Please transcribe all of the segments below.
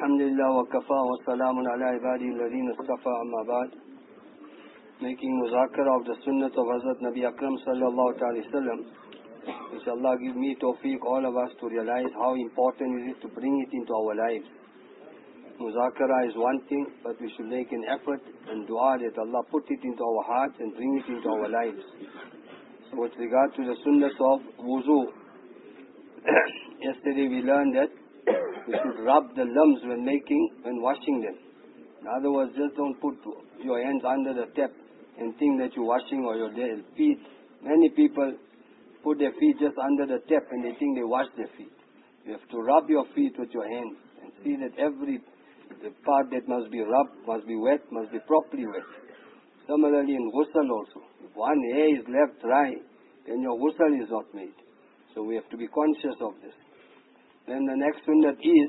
Alhamdulillah wa kafa wa salamun ala ibadi alladhina istafa amma ba'd. Making muzakara of the sunnah of Hazrat Nabi Akram sallallahu alaihi wasallam. Inshallah give me tawfiq all of us to realize how important is it to bring it into our lives. Muzakara is one thing, but we should make an effort and dua that Allah put it into our hearts and bring it into our lives. So with regard to the sunnah of wuzu, yesterday we learned that we should rub the lumps when washing them. In other words, just don't put your hands under the tap and think that you're washing or your feet. Many people put their feet just under the tap and they think they wash their feet. You have to rub your feet with your hands and see that the part that must be rubbed, must be wet, must be properly wet. Similarly in ghusl also. If one hair is left dry, then your ghusl is not made. So we have to be conscious of this. Then the next sunnah is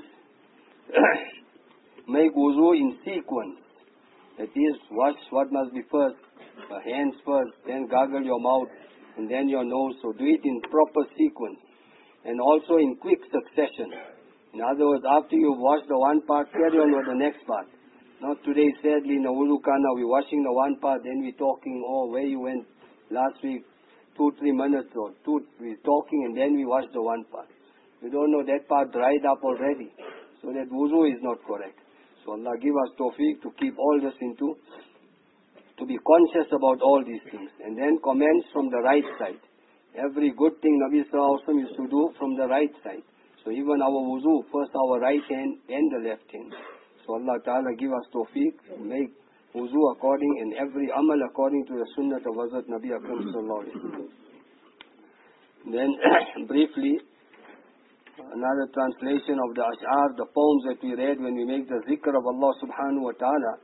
make wuzu in sequence. That is, wash what must be first, hands first, then gargle your mouth, and then your nose. So do it in proper sequence. And also in quick succession. In other words, after you've washed the one part, carry on with the next part. Not today, sadly, in the wuzu khana, we're washing the one part, then we're talking, where you went last week, 2-3 minutes, we're talking, and then we wash the one part. We don't know that part dried up already. So that wuzu is not correct. So Allah give us tawfiq to keep all this to be conscious about all these things. And then commence from the right side. Every good thing Nabi Sallallahu Alaihi Wasallam used to do from the right side. So even our wuzu, first our right hand, then the left hand. So Allah Ta'ala give us tawfiq, make wuzu according and every amal according to the sunnah of Hazrat Nabi Akram Sallallahu Alaihi Wasallam. Then briefly, another translation of the ash'ar, the poems that we read when we make the zikr of Allah subhanahu wa ta'ala.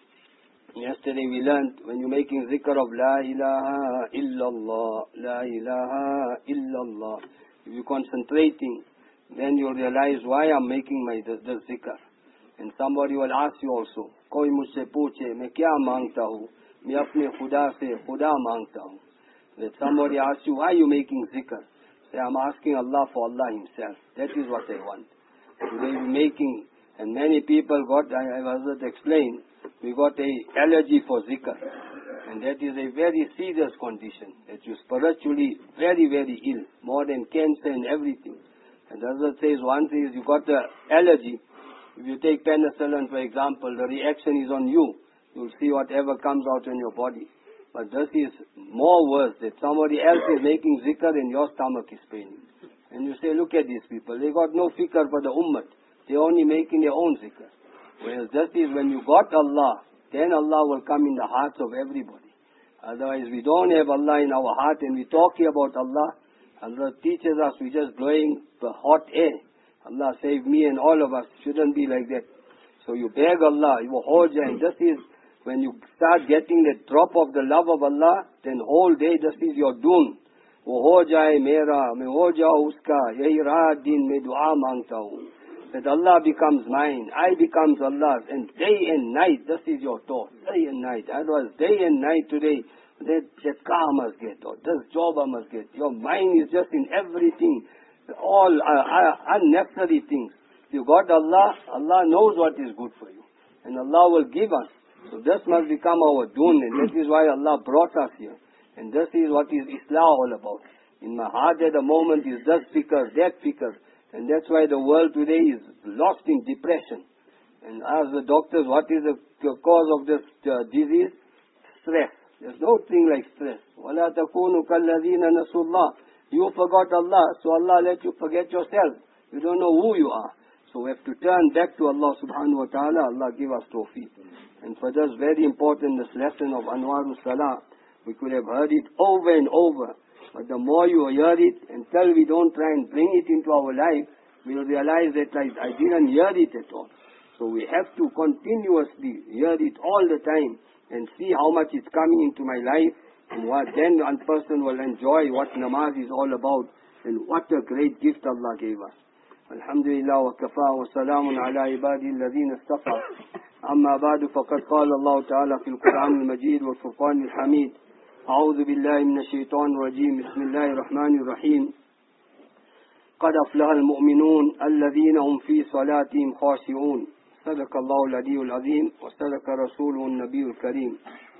Yesterday we learned when you're making zikr of La ilaha illallah, La ilaha illallah. If you're concentrating, then you'll realize why I'm making the zikr. And somebody will ask you also, Koi mujhse pooche, main kya mangta hu? Main apne khuda se khuda mangta hu. That somebody asks you, why are you making zikr? I'm asking Allah for Allah Himself. That is what I want. Today we're making, and many people got, I was explained, we got a allergy for zikr. And that is a very serious condition. That you're spiritually very, very ill, more than cancer and everything. And the Hazrat says one thing is you got the allergy. If you take penicillin, for example, the reaction is on you. You'll see whatever comes out in your body. But this is more worse, that somebody else is making zikr and your stomach is paining. And you say, look at these people, they got no fikr for the ummah. They're only making their own zikr. Whereas this is when you got Allah, then Allah will come in the hearts of everybody. Otherwise, we don't have Allah in our heart and we're talking about Allah. Allah teaches us, we're just blowing the hot air. Allah save me and all of us. Shouldn't be like that. So you beg Allah, you hold and this is when you start getting the drop of the love of Allah, then whole day this is your doon. Wo ho jaye mera, main ho jao uska, yahi raat din mein dua mangta hu. That Allah becomes mine, I becomes Allah's, and day and night, this is your thought. Day and night. Otherwise, day and night today, that car I must get, or this job I must get. Your mind is just in everything, all unnecessary things. You got Allah, Allah knows what is good for you. And Allah will give us. So this must become our doon, and that is why Allah brought us here. And this is what is Islam all about. In my heart at the moment is this fikr, that fikr. And that's why the world today is lost in depression. And ask the doctors, what is the cause of this disease? Stress. There's no thing like stress. وَلَا تَكُونُوا كَالَّذِينَ نَسُوا اللَّهِ. You forgot Allah, so Allah let you forget yourself. You don't know who you are. So we have to turn back to Allah subhanahu wa ta'ala. Allah give us tawfiq. And for this very important, this lesson of Anwarul Salah, we could have heard it over and over. But the more you hear it, until we don't try and bring it into our life, we'll realize that I didn't hear it at all. So we have to continuously hear it all the time and see how much it's coming into my life. And then one person will enjoy what namaz is all about. And what a great gift Allah gave us. Alhamdulillah wa kafa wa salamun ala ibadi alladhina istafa. أما بعد فقد قال الله تعالى في القرآن المجيد والفرقان الحميد أعوذ بالله من الشيطان الرجيم بسم الله الرحمن الرحيم قد أفلح المؤمنون الذين هم في صلاتهم خاشعون صدق الله العلي العظيم وصدق رسوله النبي الكريم.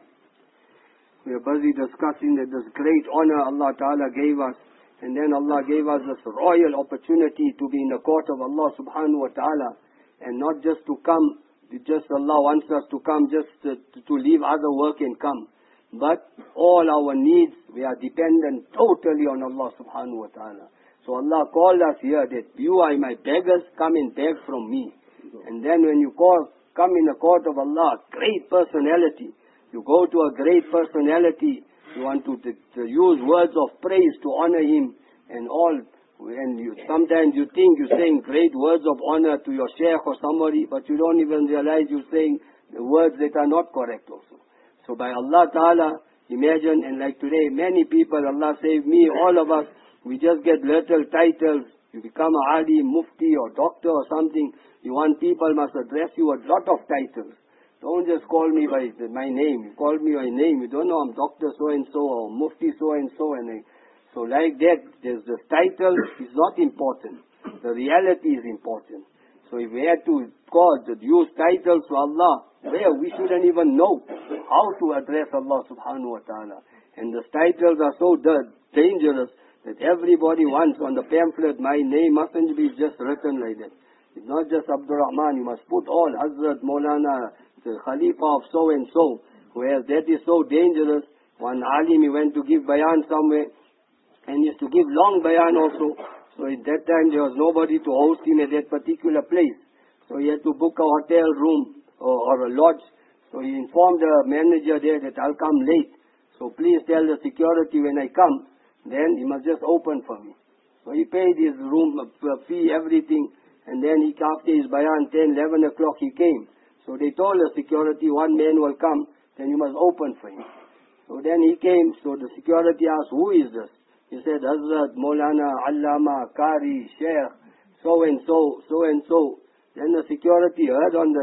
We are busy discussing that this great honor Allah Ta'ala gave us, and then Allah gave us this royal opportunity to be in the court of Allah Subhanahu wa Ta'ala, and not just to come, just Allah wants us to come just to leave other work and come. But all our needs, we are dependent totally on Allah Subhanahu wa Ta'ala. So Allah called us here that you are my beggars, come and beg from me. And then when you come in the court of Allah, great personality, you go to a great personality, you want to use words of praise to honor him and all. And sometimes you think you're saying great words of honor to your sheikh or somebody, but you don't even realize you're saying the words that are not correct also. So by Allah Ta'ala, imagine, and like today, many people, Allah save me, all of us, we just get little titles. You become a Ali, mufti or doctor or something. You want people must address you a lot of titles. Don't just call me by my name. You call me by name. You don't know I'm Doctor so-and-so or Mufti so-and-so. So like that, the title is not important. The reality is important. So if we had to use titles to Allah, where we shouldn't even know how to address Allah Subhanahu wa Ta'ala. And the titles are so dangerous that everybody wants on the pamphlet, my name mustn't be just written like that. It's not just Abdul Rahman. You must put all Hazrat, Maulana, the Khalifa of so-and-so. Whereas that is so dangerous. One alim, he went to give bayan somewhere, and he used to give long bayan also. So at that time, there was nobody to host him at that particular place. So he had to book a hotel room or a lodge. So he informed the manager there that I'll come late. So please tell the security when I come, then he must just open for me. So he paid his room fee, everything. And then after his bayan, 10, 11 o'clock, he came. So they told the security, one man will come, then you must open for him. So then he came, so the security asked, who is this? He said, Hazrat, Maulana, Allama, Qari, Sheikh, so-and-so, so-and-so. Then the security heard on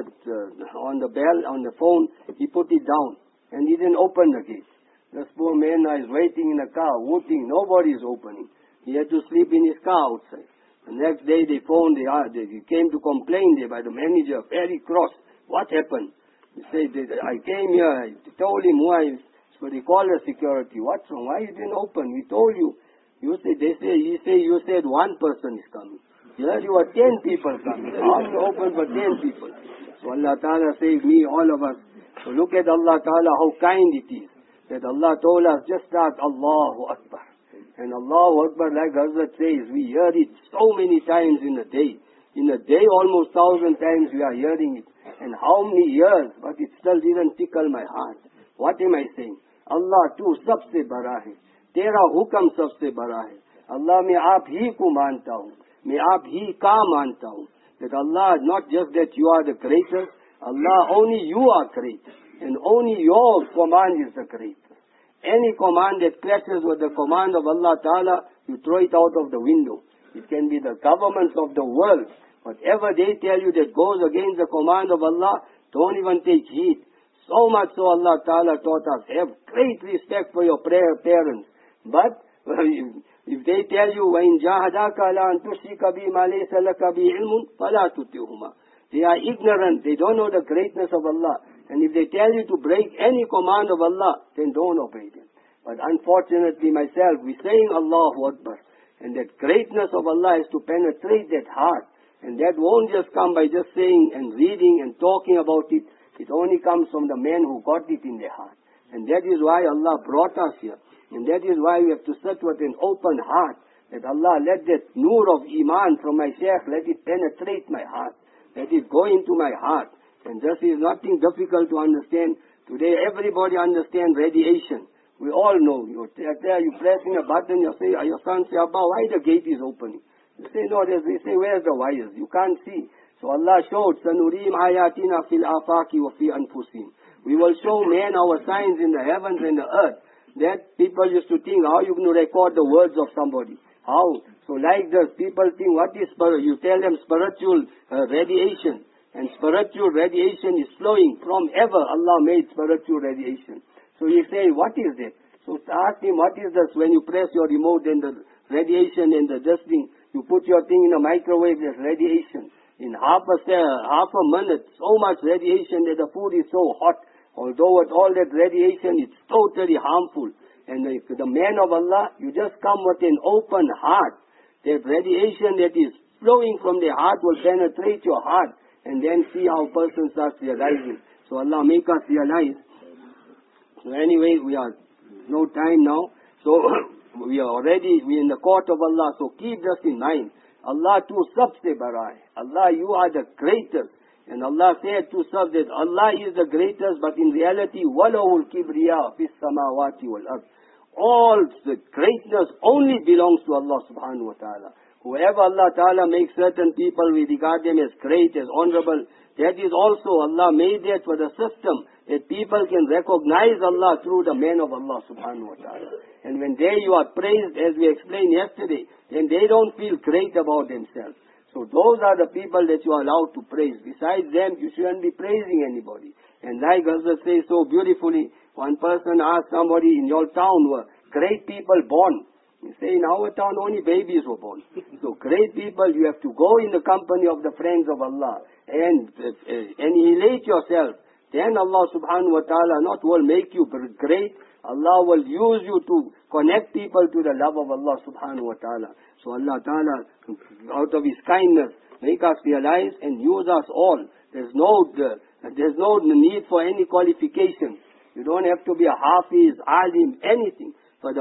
the bell, on the phone, he put it down, and he didn't open the gate. This poor man is waiting in the car, waiting, nobody is opening. He had to sleep in his car outside. The next day they phoned, they came to complain there by the manager, very cross. What happened? He said, I came here, I told him why. So they called the security. What's wrong? Why you didn't open? We told you. You said one person is coming. Here you are 10 people coming. How to open for 10 people? So Allah Ta'ala saved me, all of us. So look at Allah Ta'ala, how kind it is. That Allah told us, just start Allahu Akbar. And Allahu Akbar, like Hazrat says, we hear it so many times in a day. In a day, almost 1,000 times we are hearing it. And how many years, but it still didn't tickle my heart. What am I saying? Allah tu sabse bara hai. Tera hukam sabse bara hai. Allah, मैं आप ही को मानता हूँ. मैं आप ही का मानता हूँ. That Allah, not just that you are the greatest. Allah, only you are great. And only your command is the greatest. Any command that clashes with the command of Allah Ta'ala, you throw it out of the window. It can be the governments of the world. Whatever they tell you that goes against the command of Allah, don't even take heed. So much so Allah Ta'ala taught us, have great respect for your parents. But if they tell you, وَإِنْ جَاهَدَاكَ عَلَىٰ أَن تُشْرِكَ بِي مَا لَيْسَ لَكَ بِهِ عِلْمٌ فَلَا تُطِعْهُمَا. They are ignorant. They don't know the greatness of Allah. And if they tell you to break any command of Allah, then don't obey them. But unfortunately myself, we're saying Allahu Akbar. And that greatness of Allah is to penetrate that heart. And that won't just come by just saying and reading and talking about it. It only comes from the men who got it in their heart. And that is why Allah brought us here. And that is why we have to sit with an open heart. That Allah, let that nur of Iman from my Shaykh, let it penetrate my heart. Let it go into my heart. And this is nothing difficult to understand. Today everybody understands radiation. We all know. You're pressing a button, you say, your son say, Abba, why the gate is opening? You say, no, they say, where's the wires? You can't see. So Allah showed, سَنُرِيمْ آيَاتِنَا فِي الْآفَاقِ وَفِي أَنفُسِهِمْ. We will show man our signs in the heavens and the earth. That people used to think, how you going to record the words of somebody? How? So like this, people think, what is spirit? You tell them spiritual radiation. And spiritual radiation is flowing from ever. Allah made spiritual radiation. So you say, what is that? So ask him, what is this? When you press your remote and the radiation and the this thing, you put your thing in a microwave, there's radiation. In half a minute, so much radiation that the food is so hot. Although with all that radiation, it's totally harmful. And the man of Allah, you just come with an open heart. That radiation that is flowing from the heart will penetrate your heart. And then see how a person starts realizing. So Allah make us realize. So anyway, we are no time now. So we in the court of Allah. So keep this in mind. Allah tu sabse barai. Allah, you are the greatest. And Allah said to us that Allah is the greatest, but in reality, walahul kibriya fis samawati wal ard. All the greatness only belongs to Allah subhanahu wa ta'ala. Whoever Allah ta'ala makes certain people, we regard them as great, as honorable. That is also, Allah made that for the system, that people can recognize Allah through the man of Allah subhanahu wa ta'ala. And when you are praised, as we explained yesterday, then they don't feel great about themselves. So those are the people that you are allowed to praise. Besides them, you shouldn't be praising anybody. And like Hazrat says so beautifully, one person asked somebody, in your town were great people born? You say, in our town only babies were born. So great people, you have to go in the company of the friends of Allah and elate yourself. Then Allah subhanahu wa ta'ala not will make you great. Allah will use you to connect people to the love of Allah subhanahu wa ta'ala. So Allah ta'ala, out of His kindness, make us realize and use us all. There's no need for any qualifications. You don't have to be a hafiz, alim, anything.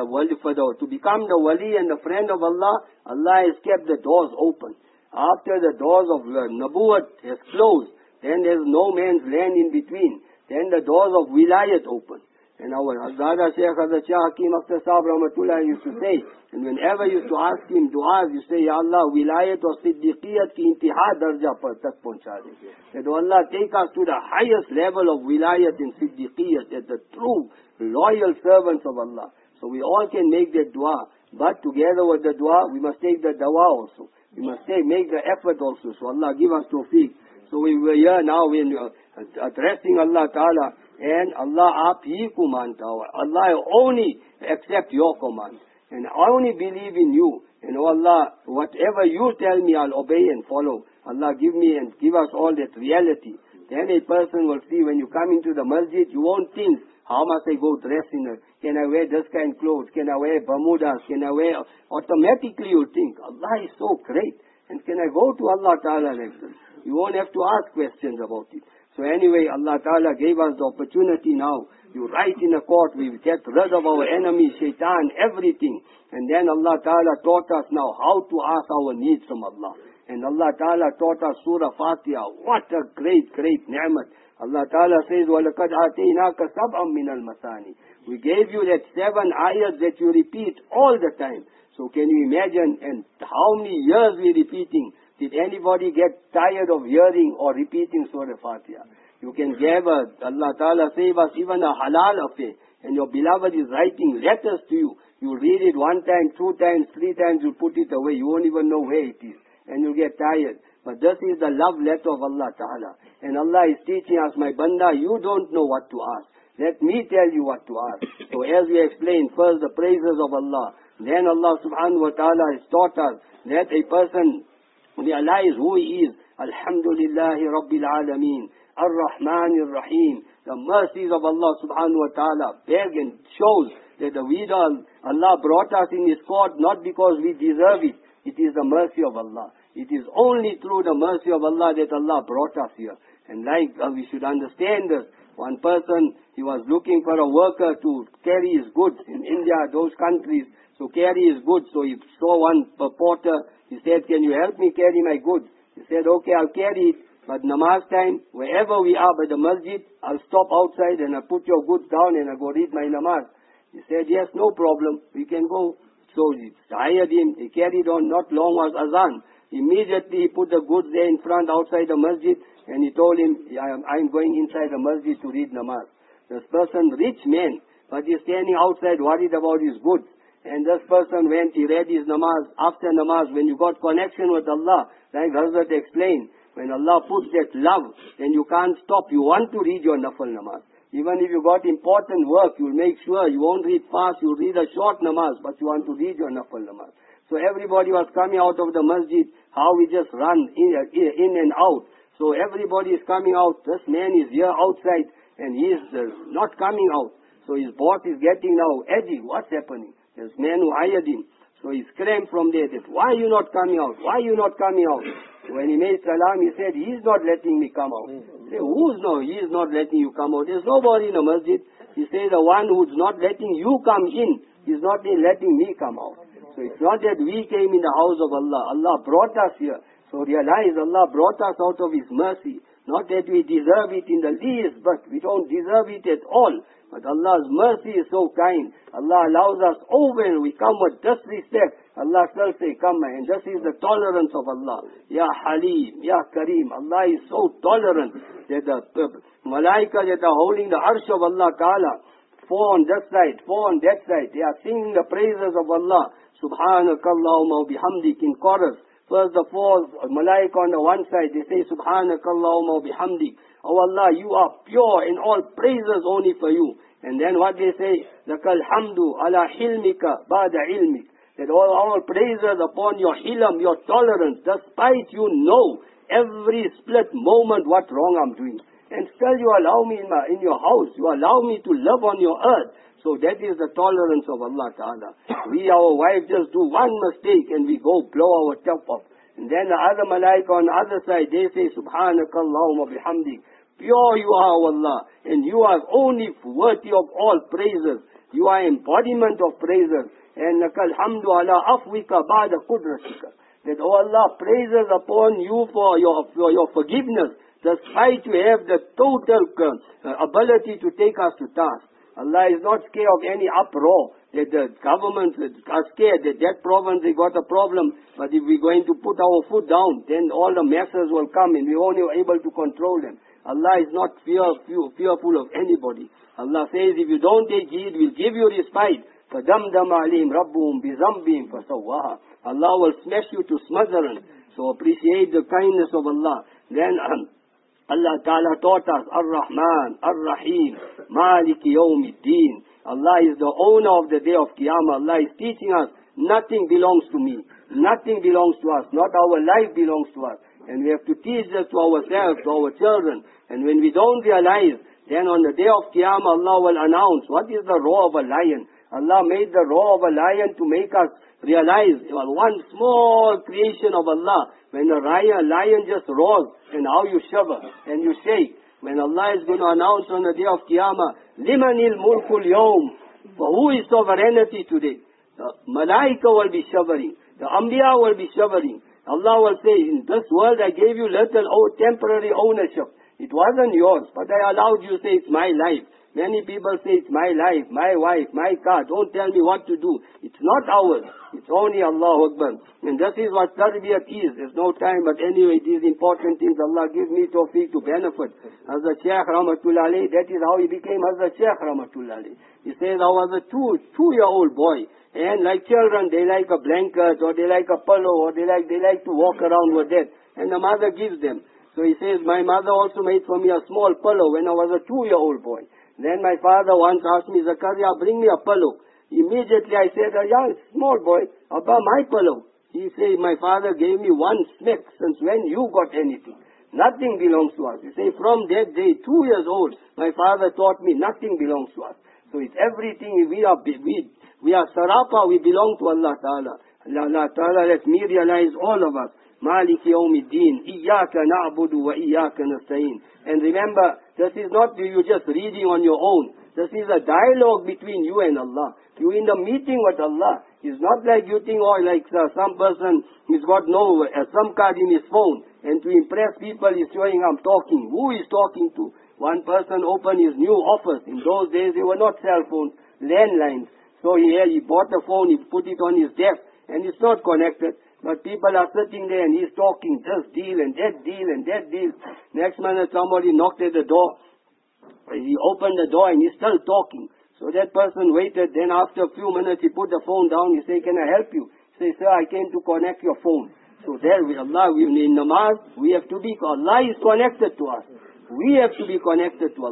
To become the wali and the friend of Allah, Allah has kept the doors open. After the doors of Nabuwat has closed, then there's no man's land in between. Then the doors of wilayat open. And our Hazrat Shaykh Hazrat Shah Hakim Akhtar Sahib Rahmatullah used to say, and whenever you used to ask him du'as, you say, Ya Allah, wilayat or siddiqiyat ki intiha darja par tak pahuncha de. That Allah take us to the highest level of wilayat and siddiqiyat, as the true, loyal servants of Allah. So we all can make that dua, but together with the dua, we must take the dawa also. We must make the effort also. So Allah give us tawfiq. So we were here now when addressing Allah Ta'ala, and Allah aap hi ko manta hai. Allah only accept your command. And I only believe in you. And oh Allah, whatever you tell me, I'll obey and follow. Allah give me and give us all that reality. Then a person will see when you come into the masjid, you won't think, how must I go dress can I wear this kind of clothes? Can I wear Bermudas? Can I wear? Automatically you think, Allah is so great. And can I go to Allah Ta'ala like this? You won't have to ask questions about it. So anyway, Allah Ta'ala gave us the opportunity now. You write in a court, we get rid of our enemies, shaitan, everything. And then Allah Ta'ala taught us now how to ask our needs from Allah. And Allah Ta'ala taught us Surah Fatiha. What a great, great ni'mat. Allah Ta'ala says, وَلَقَدْ آتَيْنَاكَ سَبْعًا مِنَ الْمَثَانِ. We gave you that 7 ayahs that you repeat all the time. So can you imagine, and how many years we repeating? Did anybody get tired of hearing or repeating Surah Fatiha? You can give Allah Ta'ala save us even a halal affair, and your beloved is writing letters to you. You read it 1 time, 2 times, 3 times, you put it away. You won't even know where it is, and you get tired. But this is the love letter of Allah Ta'ala. And Allah is teaching us, my banda, you don't know what to ask. Let me tell you what to ask. So as we explained, first the praises of Allah. Then Allah Subhanahu wa Ta'ala has taught us that a person realize who he is. Alhamdulillahi Rabbil Alameen. Ar-Rahman Ar-Rahim. The mercies of Allah Subhanahu wa Ta'ala beg and shows that Allah brought us in His court not because we deserve it. It is the mercy of Allah. It is only through the mercy of Allah that Allah brought us here. And like we should understand this. One person, he was looking for a worker to carry his goods in India, those countries. So carry his goods. So he saw one porter. He said, can you help me carry my goods? He said, okay, I'll carry it. But namaz time, wherever we are by the masjid, I'll stop outside and I'll put your goods down and I'll go read my namaz. He said, yes, no problem. We can go. So he hired him. He carried on. Not long was azan. Immediately he put the goods there in front outside the masjid and he told him, I'm going inside the masjid to read namaz. This person, rich man, but he's standing outside worried about his goods. And this person went, he read his namaz. After namaz, when you got connection with Allah, like Hazrat explained, when Allah puts that love, then you can't stop. You want to read your nafal namaz. Even if you got important work, you'll make sure you won't read fast, you'll read a short namaz, but you want to read your nafal namaz. So everybody was coming out of the masjid, how we just run in and out. So everybody is coming out. This man is here outside and he is not coming out. So his boss is getting now edgy. What's happening? This man who hired him. So he screamed from there that, why are you not coming out? Why are you not coming out? When he made salam, he said, he's not letting me come out. He said, he is not letting you come out. There's nobody in the masjid. He said, the one who's not letting you come in, he's not letting me come out. So it's not that we came in the house of Allah. Allah brought us here. So realize Allah brought us out of His mercy. Not that we deserve it in the least, but we don't deserve it at all. But Allah's mercy is so kind. Allah allows us over and we come with disrespect. Allah still say, come, and this is the tolerance of Allah. Ya Halim, Ya Kareem. Allah is so tolerant that the malaika that are holding the arsh of Allah Ta'ala, 4 on this side, 4 on that side, they are singing the praises of Allah. Subhanakallahumma bihamdik in chorus. First the 4 malaika on the one side, they say, Subhanakallahumma bihamdik. Oh Allah, you are pure in all praises only for you. And then what they say, Lakal hamdu ala hilmika ba'da ilmik. That all praises upon your hilm, your tolerance, despite you know every split moment what wrong I'm doing. And still you allow me in your house, you allow me to live on your earth. So that is the tolerance of Allah Ta'ala. We, our wife, just do one mistake and we go blow our top off. And then the other malaika on the other side, they say, Subhanakallahumma bihamdik. Pure you are, Allah, and you are only worthy of all praises. You are embodiment of praises. And lakal hamdu ala afwika ba'da qudratika. That, oh Allah, praises upon you for your forgiveness, despite you have the total ability to take us to task. Allah is not scared of any uproar, that the governments are scared that that province, they got a problem, but if we're going to put our foot down, then all the masses will come and we're only able to control them. Allah is not fearful of anybody. Allah says, if you don't take heed, we'll give you respite. فَدَمْدَمَ عَلِيهِمْ رَبُّهُمْ بِذَنْبِهِمْ فَسَوَّاهَا. Allah will smash you to smothering. So appreciate the kindness of Allah. Then Allah Ta'ala taught us, Ar-Rahman, Ar-Rahim, Maliki Yawmiddin. Allah is the owner of the day of Qiyamah. Allah is teaching us, nothing belongs to me. Nothing belongs to us. Not our life belongs to us. And we have to teach this to ourselves, to our children. And when we don't realize, then on the day of Qiyamah, Allah will announce, what is the roar of a lion? Allah made the roar of a lion to make us realize one small creation of Allah. When a lion just roars, and how you shiver and you shake. When Allah is going to announce on the day of Qiyamah, Limanil mulkul yawm. For who is sovereignty today? The malaika will be shivering. The anbiya will be shivering. Allah will say, in this world I gave you little temporary ownership. It wasn't yours, but I allowed you to say it's my life. Many people say it's my life, my wife, my car. Don't tell me what to do. It's not ours. It's only Allah Akbar. And this is what tarbiyat is. There's no time, but anyway, these important things Allah gives me tawfiq to benefit. Hazrat Shaykh Rahmatullah Alayhi, that is how he became Hazrat Shaykh Rahmatullah Alayhi. He says, I was a two-year-old boy. And like children, they like a blanket, or they like a pillow, or they like to walk around with that. And the mother gives them. So he says, my mother also made for me a small pillow when I was a 2-year-old boy. Then my father once asked me, Zakaria, bring me a pillow. Immediately I said, yeah, small boy, Abba, my pillow. He said, my father gave me one smack. Since when you got anything? Nothing belongs to us. He said, from that day, 2 years old, my father taught me nothing belongs to us. So it's everything, we are sarapa, we belong to Allah Ta'ala. Allah Ta'ala, let me realize all of us. Malik Yawmiddin, Iyaka na'budu wa Iyaka nasta'in. And remember, this is not you just reading on your own. This is a dialogue between you and Allah. You in the meeting with Allah. It's not like you think, some person, he's got no SIM card in his phone. And to impress people, he's showing, I'm talking. Who is talking to? One person opened his new office. In those days, there were not cell phones, landlines. So he bought the phone, he put it on his desk, and it's not connected. But people are sitting there and he's talking this deal and that deal and that deal. Next minute somebody knocked at the door. He opened the door and he's still talking. So that person waited. Then after a few minutes he put the phone down. He said, can I help you? He said, sir, I came to connect your phone. So there in namaz, we have to be, Allah is connected to us. We have to be connected to Allah.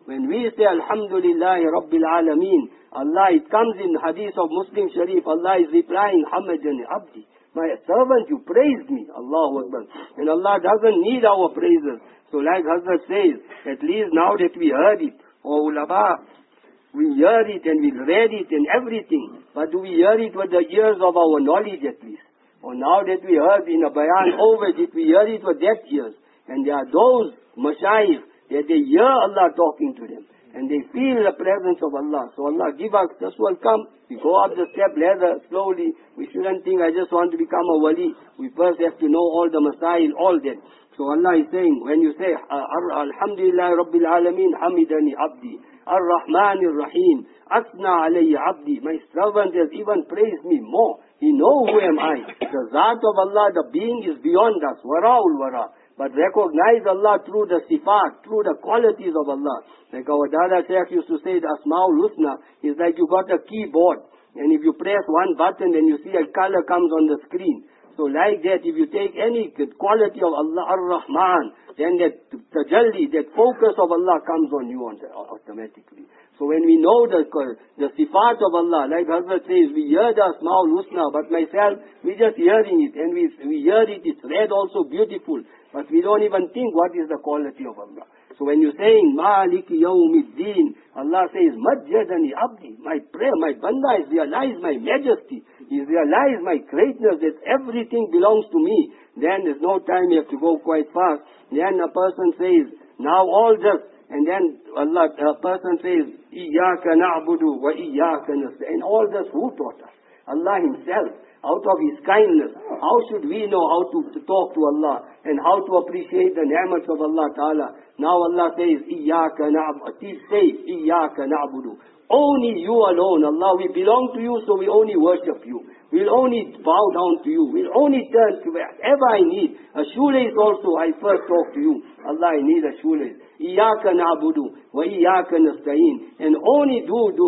When we say Alhamdulillahi Rabbil Alameen, Allah, it comes in hadith of Muslim Sharif, Allah is replying, Hamadani Abdi. My servant, you praised me. Allahu Akbar. And Allah doesn't need our praises. So like Hazrat says, at least now that we heard it, oh ulama, we hear it and we read it and everything. But do we hear it with the ears of our knowledge at least? Or now that we heard in a bayan over it, we hear it with deaf ears. And there are those mashayikh that they hear Allah talking to them. And they feel the presence of Allah. So Allah give us, this will come. We go up the step ladder slowly. We shouldn't think I just want to become a wali. We first have to know all the masail, all that. So Allah is saying, when you say, Alhamdulillah Rabbil Alameen, Hamidani Abdi, Ar-Rahman Ar-Rahim, Asna alayhi Abdi, my servant has even praised me more. He knows who am I. The Zat of Allah, the being is beyond us. Wara'ul wara. But recognize Allah through the sifat, through the qualities of Allah. Like our Dada Sheikh used to say, the Asma'ul Husna is like you got a keyboard. And if you press one button, then you see a color comes on the screen. So like that, if you take any quality of Allah, Ar-Rahman, then that tajalli, that focus of Allah comes on you automatically. So when we know the sifat of Allah, like Hazrat says, we hear the Asma'ul Husna, but myself, we just hearing it, and we hear it, it's read also beautiful, but we don't even think what is the quality of Allah. So when you're saying, Maliki Yawmiddin, Allah says, Majjadani Abdi, my prayer, my banda has realized my majesty, he's realized my greatness, that everything belongs to me. Then there's no time, you have to go quite fast. Then a person says, now all this, and then a person says, Iyaka na'budu wa iyaka nasta'in. And all this, who taught us? Allah Himself, out of His kindness. How should we know how to talk to Allah and how to appreciate the ni'mats of Allah Ta'ala? Now Allah says, Iyaka na'budu. He says, Iyaka na'budu. Only you alone, Allah, we belong to you, so we only worship you. We'll only bow down to you. We'll only turn to whatever I need. A shoelace also, I first talk to you. Allah, I need a shoelace. Iyaka na'budu wa iyaka nasta'in. And only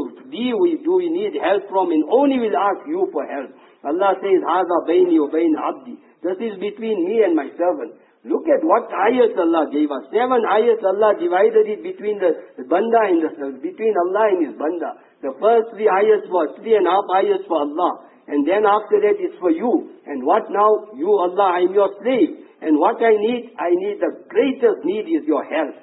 do we need help from, and only will ask you for help. Allah says, Haza bayni wa bayn abdi. This is between me and my servant. Look at what ayats Allah gave us. 7 ayats Allah divided it between the banda and between Allah and His banda. The first 3 ayats were 3.5 ayats for Allah. And then after that it's for you. And what now? You, Allah, I'm your slave. And what I need the greatest need is your help.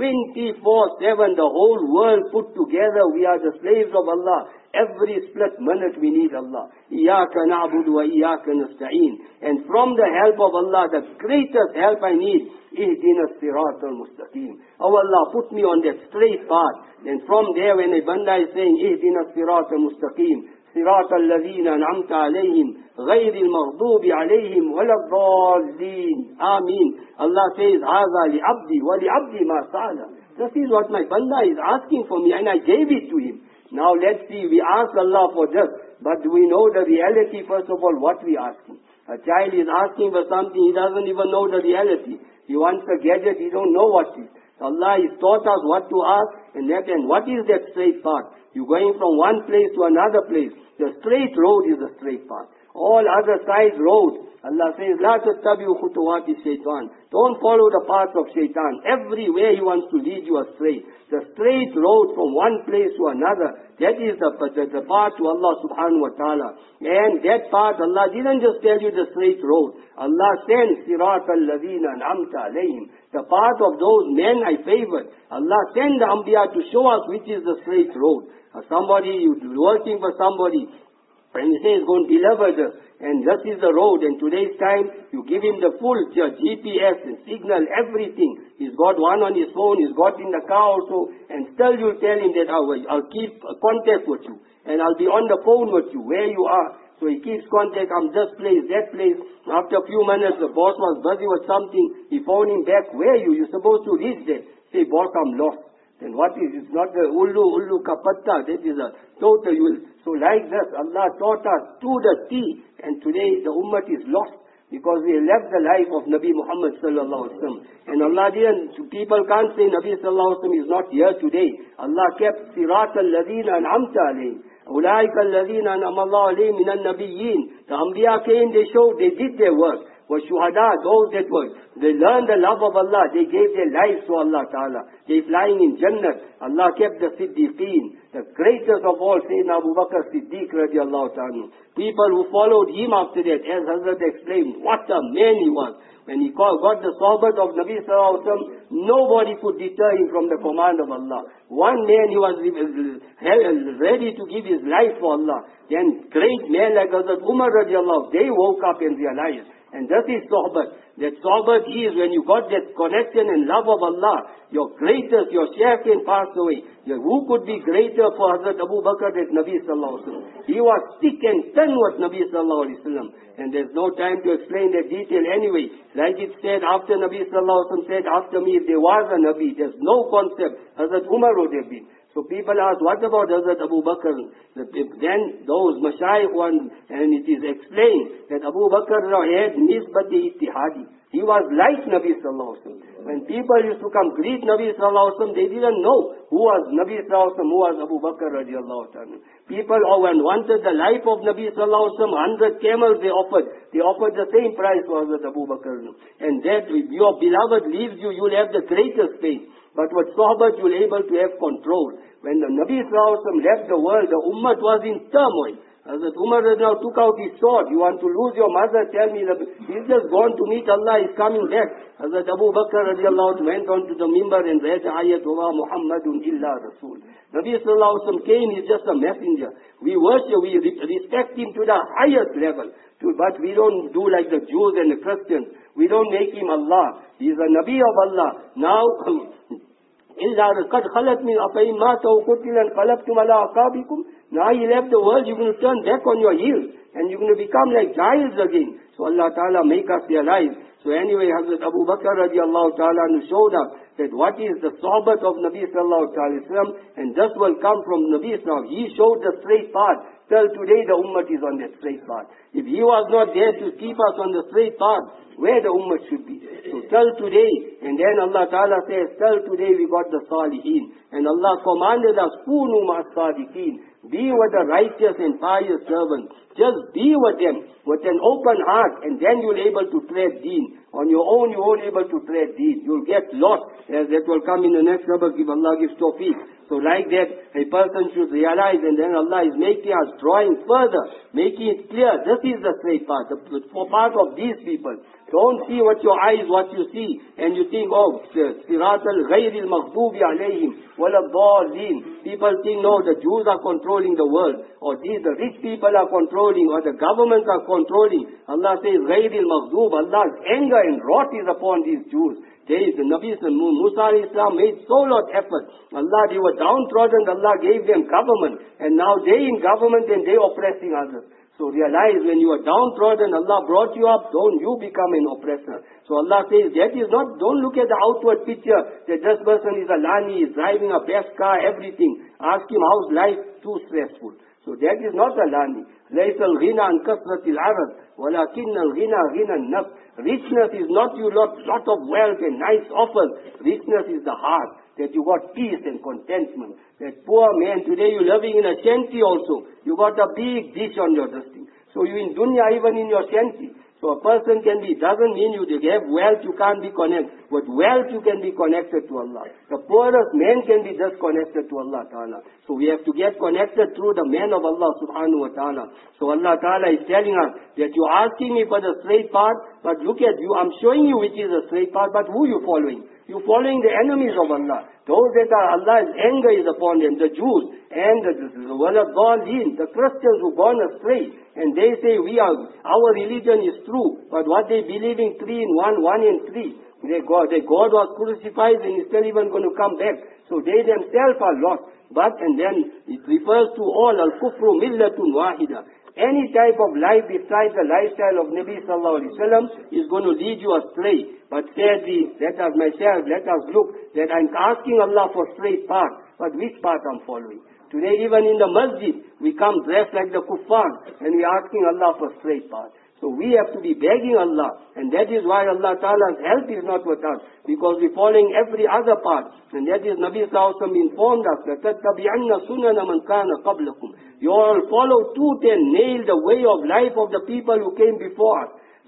24/7, the whole world put together, we are the slaves of Allah. Every split minute we need Allah. Iyaka na'budu wa iyaka nasta'in. And from the help of Allah, the greatest help I need, Ihdina as-siratal mustaqim. Oh Allah, put me on that straight path. And from there, when a banda is saying, Ihdina as-siratal mustaqim, صراط الذين أنعمت عليهم غير المغضوب عليهم ولا الضالين آمين. Allah says, هذا لعبدي ولعبدي ما سأل. This is what my banda is asking for me, and I gave it to him. Now let's see, we ask Allah for this, but do we know the reality first of all, what we asking? A child is asking for something, he doesn't even know the reality. He wants a gadget, he don't know what it is. Allah has taught us what to ask, and what is that straight path? You're going from one place to another place. The straight road is the straight path. All other side roads, Allah says, La tattabi'u khutuwati shaitan. Don't follow the path of shaitan. Everywhere he wants to lead you astray. The straight road from one place to another, that is the path to Allah subhanahu wa ta'ala. And that path, Allah didn't just tell you the straight road. Allah sent siratal ladhina an'amta alayhim. The path of those men I favored. Allah sent the Anbiya to show us which is the straight road. Somebody, you're working for somebody, and he says, go and deliver this, and this is the road, and today's time, you give him the full GPS and signal, everything. He's got one on his phone, he's got in the car also, and still you tell him that I'll keep contact with you, and I'll be on the phone with you, where you are. So he keeps contact, I'm this place, that place. After a few minutes, the boss was busy with something, he phoned him back, where are you? You're supposed to reach there. Say, boss, I'm lost. Then what is, it's not the ullu kapatta, that is a total. So like this, Allah taught us to the T, and today the ummah is lost because we left the life of Nabi Muhammad sallallahu alaihi wasallam. And Allah didn't, people can't say Nabi sallallahu alaihi wasallam is not here today. Allah kept sirat al-ladhina an'amta alayhim. أولئك الذين أنعم الله عليهم من النبيين. The Anbiya came, they showed, they did their work. shuhada, those that were, they learned the love of Allah, they gave their lives to Allah Ta'ala. They flying in Jannah. Allah kept the Siddiqeen, the greatest of all, Sayyidina Abu Bakr Siddiq radiallahu ta'ala. People who followed him after that, as Hazrat explained, what a man he was. When he got the Sahbat of Nabi Sallallahu Alaihi Wasallam, nobody could deter him from the command of Allah. One man, he was ready to give his life for Allah. Then great men like Hazrat Umar radiallahu, they woke up and realized. And that is Sahbat. That Sahbat is when you got that connection and love of Allah, your greatest, your Shaykh can pass away. Who could be greater for Hazrat Abu Bakr than Nabi Sallallahu Alaihi Wasallam? He was thick and thin with Nabi Sallallahu Alaihi Wasallam. And there's no time to explain that detail anyway. Like it said after Nabi Sallallahu Alaihi Wasallam said, after me if there was a Nabi, there's no concept. Hazrat Umar would have been. So people ask, what about Hazrat Abu Bakr? Then those Mashayikh one, and it is explained that Abu Bakr had nisbat ittihadi. He was like Nabi Sallallahu Alaihi Wasallam. When people used to come greet Nabi Sallallahu Alaihi Wasallam, they didn't know who was Nabi Sallallahu Alaihi Wasallam, who was Abu Bakr radiallahu ta'ala. People wanted the life of Nabi Sallallahu Alaihi Wasallam, 100 camels they offered. They offered the same price for Hazrat Abu Bakr. And that if your beloved leaves you, you'll have the greatest pain. But with Sahbat, you'll able to have control. When the Nabi Sallallahu Alaihi Wasallam left the world, the Ummah was in turmoil. Hazrat Umar now took out his sword. You want to lose your mother? Tell me. He's just gone to meet Allah. He's coming back. Hazrat Abu Bakr radiallahu went on to the mimbar and read the ayat, "Wa Muhammadun illa Rasul." Nabi Sallallahu Alaihi Wasallam came. He's just a messenger. We worship, we respect him to the highest level. But we don't do like the Jews and the Christians. We don't make him Allah. He's a Nabi of Allah. Now, قَدْ خَلَتْ مِنْ أَفَإِنْ مَاتَ وَقُتِلَ انْقَلَبْتُمْ عَلَىٰ أَعْقَابِكُمْ. Now he left the world, you're going to turn back on your heels. And you're going to become like giants again. So Allah Ta'ala make us realize. So anyway, Hazrat Abu Bakr radiallahu ta'ala showed us that what is the Sahbat of Nabi Sallallahu Alaihi Wasallam, and this will come from Nabi Sallallahu. He showed the straight path. Till today the Ummah is on that straight path. If he was not there to keep us on the straight path, where the Ummah should be. So till today, and then Allah Ta'ala says, till today we got the Salihin. And Allah commanded us, Kunu ma'as sadiqeen. Be with the righteous and pious servants. Just be with them with an open heart, and then you'll able to tread deen. On your own, you won't able to tread deen. You'll get lost, as that will come in the next sabbath if Allah gives tawfiq. So like that, a person should realize, and then Allah is making us drawing further, making it clear, this is the straight path, the path of these people. Don't see what your eyes, what you see, and you think, oh, Sirat al-Ghayril Maghdubi alayhim, wal-Dhalin. People think, no, the Jews are controlling the world, or these, the rich people are controlling, or the governments are controlling. Allah says, Ghayril Maghdub, Allah's anger and wrath is upon these Jews. The Nabi Musa Islam made so lot effort. Allah, they were downtrodden, Allah gave them government, and now they in government and they oppressing others. So realize when you are downtrodden, Allah brought you up, don't you become an oppressor. So Allah says, that is not, don't look at the outward picture, that this person is a lani, is driving a best car, everything. Ask him, how's life? Too stressful. So that is not a lani. لَيْسَ الْغِنَى عَنْ كَثْرَةِ الْعَرَضِ وَلَكِنَّ الْغِنَى غِنَى النَّفْسِ. Richness is not you lot of wealth and nice offers. Richness is the heart, that you got peace and contentment. That poor man, today you're living in a shanty also. You got a big dish on your dusting. So you in dunya, even in your shanty. So a person can be, doesn't mean you have wealth, you can't be connected. With wealth, you can be connected to Allah. The poorest man can be just connected to Allah Ta'ala. So we have to get connected through the man of Allah Subhanahu Wa Ta'ala. So Allah Ta'ala is telling us that you're asking me for the straight path, but look at you, I'm showing you which is the straight path, but who you following? You're following the enemies of Allah. Those that are Allah's anger is upon them, the Jews and the Wal-Dhalin, the Christians who gone astray. And they say our religion is true, but what they believe in 3 in 1, 1 in 3. Their God was crucified and is still even going to come back. So they themselves are lost. But, and then it refers to all, al-kufru millatun wahida. Any type of life besides the lifestyle of Nabi Sallallahu Alaihi Wasallam is going to lead you astray. But sadly, let us look that I'm asking Allah for straight path. But which path I'm following? Today even in the masjid, we come dressed like the kuffar and we're asking Allah for straight path. So we have to be begging Allah, and that is why Allah Ta'ala's help is not with us, because we're following every other path. And that is Nabi Sallallahu Alaihi Wasallam informed us that تَتَّبِعَنَّ سُنَنَ مَنْ كَانَ قَبْلَكُمْ. You all follow tooth and nail the way of life of the people who came before us.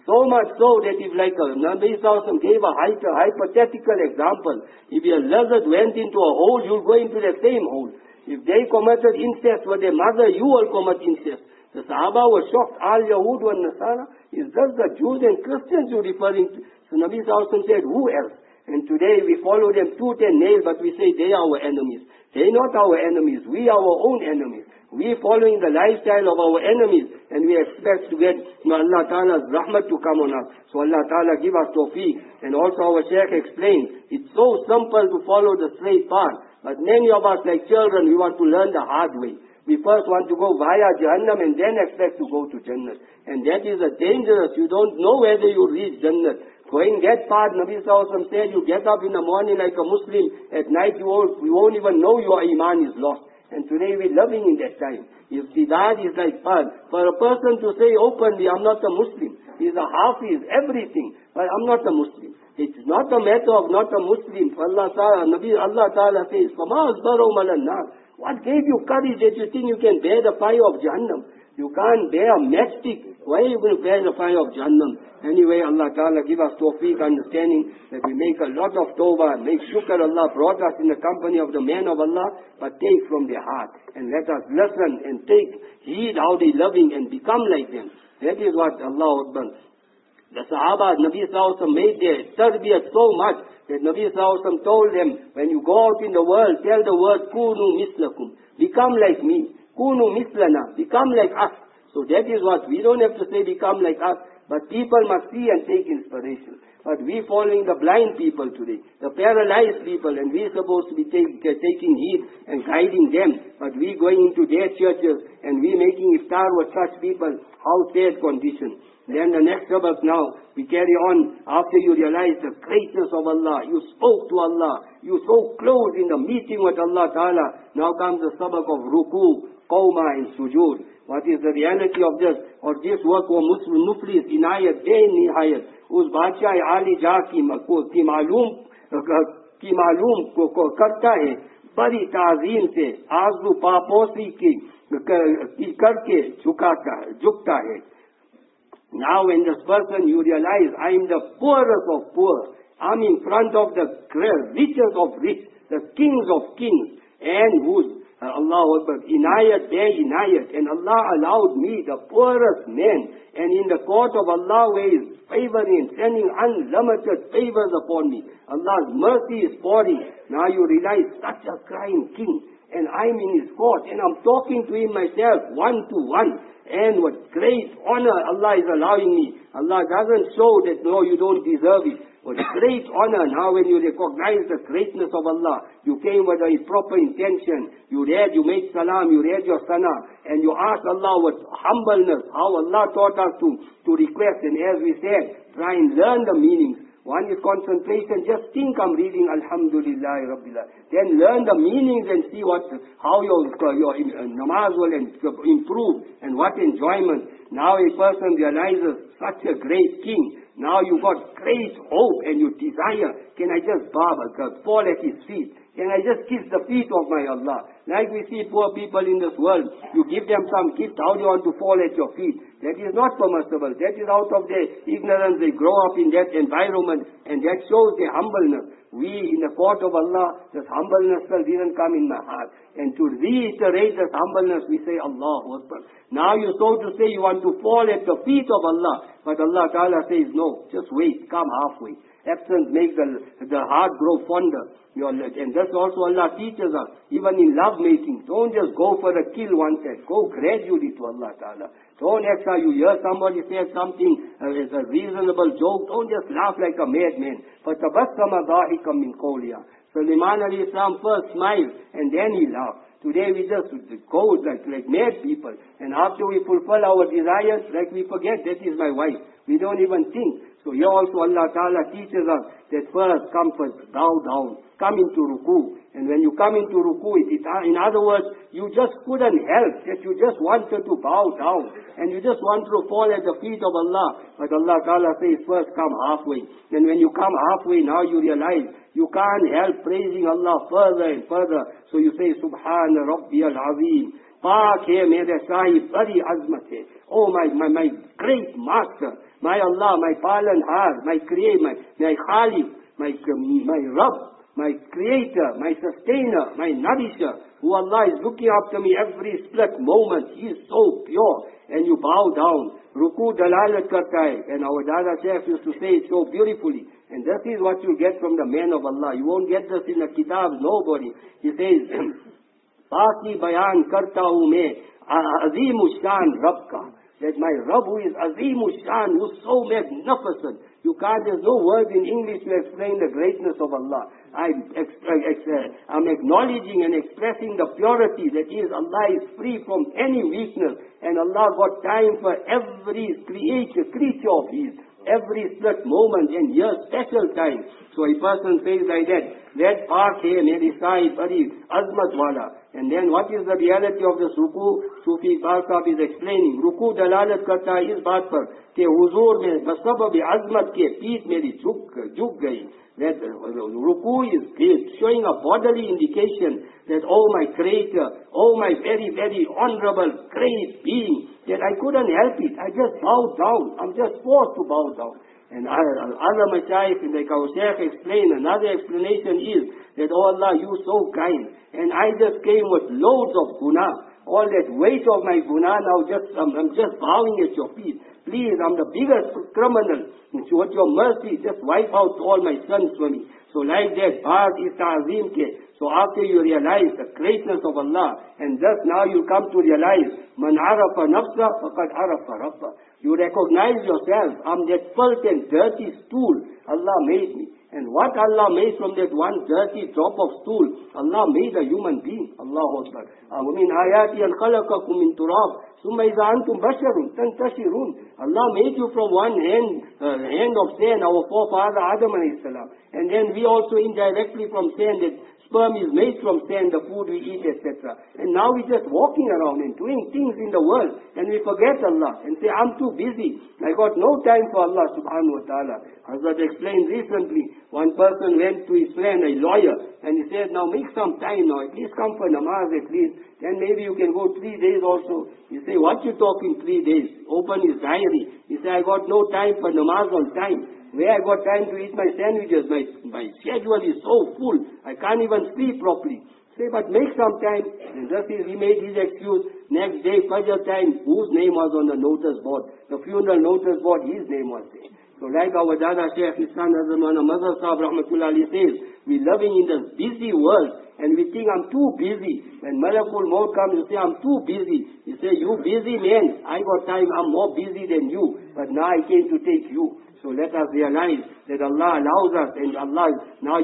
So much so that if like Nabi Sallallahu gave a hypothetical example, if your lizard went into a hole, you'll go into the same hole. If they committed incest with their mother, you will commit incest. The Sahaba were shocked. Al Yahud wa Nasara is just the Jews and Christians you're referring to. So Nabi Sallallahu said, who else? And today we follow them tooth and nail, but we say they are our enemies. They're not our enemies. We are our own enemies. We following the lifestyle of our enemies, and we expect to get Allah Ta'ala's rahmat to come on us. So Allah Ta'ala give us tawfiq. And also our Shaykh explained, it's so simple to follow the straight path. But many of us like children, we want to learn the hard way. We first want to go via Jahannam and then expect to go to Jannah. And that is a dangerous. You don't know whether you reach Jannah. Going that path, Nabi Sallallahu said, you get up in the morning like a Muslim. At night you won't even know your iman is lost. And today we're living in that time. If that is like fun, for a person to say openly, I'm not a Muslim. He's a Hafiz, everything. But I'm not a Muslim. It's not a matter of not a Muslim. Allah Ta'ala says, what gave you courage that you think you can bear the fire of Jahannam? You can't bear a matchstick. Why are you going to bear the fire of Jahannam? Anyway, Allah Ta'ala give us tawfiq, understanding that we make a lot of tawbah, make shukr Allah brought us in the company of the man of Allah, but take from their heart and let us listen and take heed how they loving and become like them. That is what Allah Akbar. The Sahaba, Nabi Sallallahu made their tarbiyat so much that Nabi Sallallahu told them, when you go out in the world, tell the world, Kunu mislakum, become like me. Kunu mislana, become like us. So that is what, we don't have to say become like us, but people must see and take inspiration. But we following the blind people today, the paralyzed people, and we supposed to be taking heed and guiding them. But we going into their churches and we making iftar with such people, how sad condition. Then the next sabbath now, we carry on after you realize the greatness of Allah. You spoke to Allah. You so close in the meeting with Allah Ta'ala. Now comes the sabbath of ruku, qawma and sujood. What is the reality of this? Or this work of Muslim Muflis, inayat, nihayat. Us बादशाह आली जा की मालूम को करता है बड़ी ताज़ीम से आज़ू पापोसी की करके झुकता है. Now when this person you realize I am the poorest of poor, I'm in front of the richest of rich, the kings of kings, and whose Allah Akbar, inayat, and Allah allowed me, the poorest man, and in the court of Allah where He is favoring, sending unlimited favors upon me. Allah's mercy is pouring. Now you realize such a crying king, and I'm in His court, and I'm talking to Him myself, one to one, and what great honor Allah is allowing me. Allah doesn't show that no, you don't deserve it. But great honor now when you recognize the greatness of Allah. You came with a proper intention. You read, you made salam, you read your sana, and you asked Allah with humbleness, how Allah taught us to request. And as we said, try and learn the meanings. One is concentration, just think I'm reading Alhamdulillah Rabbil Alamin. Then learn the meanings and see how your namaz will improve and what enjoyment. Now a person realizes such a great king. Now you got great hope and you desire, can I just fall at His feet? Can I just kiss the feet of my Allah? Like we see poor people in this world, you give them some gift, how do you want to fall at your feet? That is not permissible. That is out of their ignorance. They grow up in that environment, and that shows their humbleness. We, in the court of Allah, this humbleness didn't come in my heart. And to reiterate this humbleness, we say, Allahu Akbar. Now you so to say you want to fall at the feet of Allah, but Allah Ta'ala says, no, just wait, come halfway. Absence makes the heart grow fonder. And that's also Allah teaches us, even in love making, don't just go for the kill one side. Go gradually to Allah Ta'ala. Don't extra, you hear somebody say something as a reasonable joke, don't just laugh like a madman. فَتَبَسَّمَ ضَاحِكًا مِنْ قَوْلِهَا. Sulaiman alayhi salam first smiled and then he laughed. Today we just go like mad people. And after we fulfill our desires, like we forget, that is my wife. We don't even think. So here also Allah Ta'ala teaches us that first come first, bow down, come into ruku. And when you come into ruku, in other words, you just couldn't help, that you just wanted to bow down. And you just wanted to fall at the feet of Allah. But Allah Ta'ala says first come halfway. And when you come halfway, now you realize you can't help praising Allah further and further. So you say, Subhana Rabbi al-Azim. Paak hai mere sahib, bari azmat hai. Oh my great master. My Allah, my Palanhar, my Creator, my Khaliq, my Rabb, my Creator, my Sustainer, my Nourisher, who Allah is looking after me every split moment. He is so pure. And you bow down. Ruku dalalat karta hai. And our Dada Shaykh used to say it so beautifully. And this is what you get from the man of Allah. You won't get this in the kitab, nobody. He says, Baki bayan karta hu main, azimu shan Rabb ka. That my Rabb who is azimu shan, who is so magnificent. You can't, there's no word in English to explain the greatness of Allah. I'm acknowledging and expressing the purity that Allah is free from any weakness. And Allah got time for every creature of His. Every split moment and year, special time. So a person says like that part hai mere sahib bari azmat wala. And then what is the reality of this ruku? Sufi Sahib is explaining. Ruku dalalat karta hai is baat par ke huzur mein basabab azmat ke peet meri jhuk gayi. That ruku is showing a bodily indication that, oh my Creator, oh my very, very honorable, great being, that I couldn't help it. I just bowed down. I'm just forced to bow down. And other Mashaykh, like our Shaykh explained, another explanation is that, oh Allah, you so kind. And I just came with loads of guna. All that weight of my guna now I'm just bowing at your feet. Please, I'm the biggest criminal. And so with your mercy, just wipe out all my sins for me. So like that, Ba'ad is ta'zim ke. So after you realize the greatness of Allah, and thus now you come to realize, Man arafa nafsa, faqad arafa rabba. You recognize yourself. I'm that filth and dirty stool Allah made me. And what Allah made from that one dirty drop of stool? Allah made a human being. Allahu Akbar. وَمِنْ آيَاتِهِ أَنْ خَلَقَكُم مِّن تُرَابٍ ثُمَّ إِذَا أَنْتُمْ بَشَرٌ تَنْتَشِرُونَ. Allah made you from one hand of sand, our forefather Adam alayhi salam. And then we also indirectly from sand, that sperm is made from sand, the food we eat, etc. And now we're just walking around and doing things in the world, and we forget Allah and say, I'm too busy. I got no time for Allah subhanahu wa ta'ala. Hazrat explained recently, one person went to his friend, a lawyer, and he said, now make some time now, at least come for namaz at least, then maybe you can go 3 days also. He say, what you talking 3 days? Open his diary. He say, I got no time for namaz on time. Where I got time to eat my sandwiches, my schedule is so full, I can't even sleep properly. Say, but make some time. And thus he made his excuse. Next day, Fajr time, whose name was on the notice board? The funeral notice board, his name was there. So like our Dada Shaykh, his son Hazrat Mazhar Sahib Rahmatullah Ali says, we're living in this busy world and we think I'm too busy. When Malakul Maut comes, you say, I'm too busy. You say, you busy man, I got time, I'm more busy than you. But now I came to take you. So let us realize that Allah allows us, and Allah, now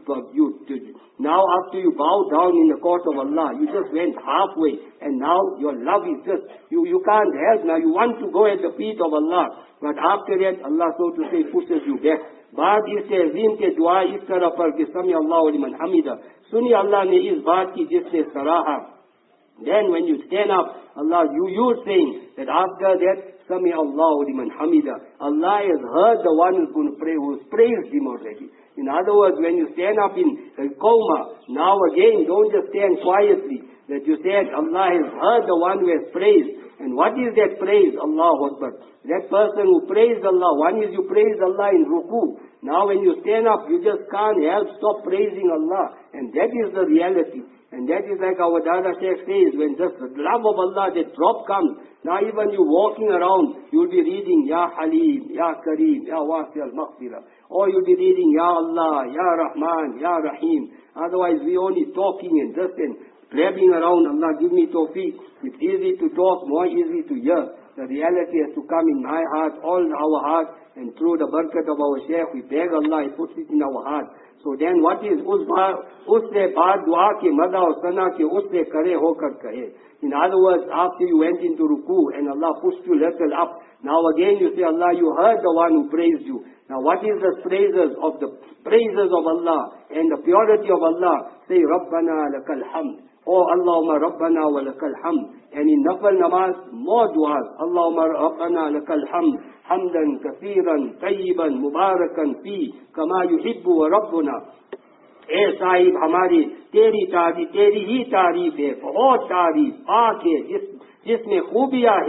after you bow down in the court of Allah, you just went halfway, and now your love is just, you can't help now, you want to go at the feet of Allah, but after that, Allah, so to say, pushes you back. बाद इससे अजीम के दुआ इस तरह पर कि समी अल्लाह लिमन हमीदा, सुनी अल्लाह ने इस बात की जिसने सराहा. Then when you stand up, Allah, you're saying that after that, Sami Allahu liman hamida. Allah has heard the one who's going to pray, who's praised him already. In other words, when you stand up in Qawma, now again, don't just stand quietly. That you said, Allah has heard the one who has praised. And what is that praise? Allahu Akbar. That person who praised Allah, one is you praise Allah in ruku. Now when you stand up, you just can't help stop praising Allah. And that is the reality. And that is like our Dada Shaykh says, when just the love of Allah, that drop comes, now even you walking around, you'll be reading, Ya Halim, Ya Kareem, Ya Wasi al-Maghfirah. Or you'll be reading, Ya Allah, Ya Rahman, Ya Rahim. Otherwise we only talking and just and grabbing around. Allah give me tawfiq. It's easy to talk, more easy to hear. The reality has to come in my heart, all our heart, and through the barakat of our Shaykh, we beg Allah, He puts it in our heart. So then what is उससे बाद दुआ के मदा और सना के उससे करे होकर कहे. In other words, after you went into ruku and Allah pushed you little up, now again you say, Allah, you heard the one who praised you. Now what is the praises of Allah and the purity of Allah? Say, Rabbana lakal hamd. Oh Allahumma Rabbana wa lakal hamd. And in Nafal Namaz, more du'as. Allahumma Rabbana lakal hamd. Hamdan kathiran, tayyiban, mubarakan fi, kama yuhibbu wa Rabbuna. ए साहिब हमारी तेरी ही तारीफ है, बहुत तारीफ पाक है जिसमें खूबियां है.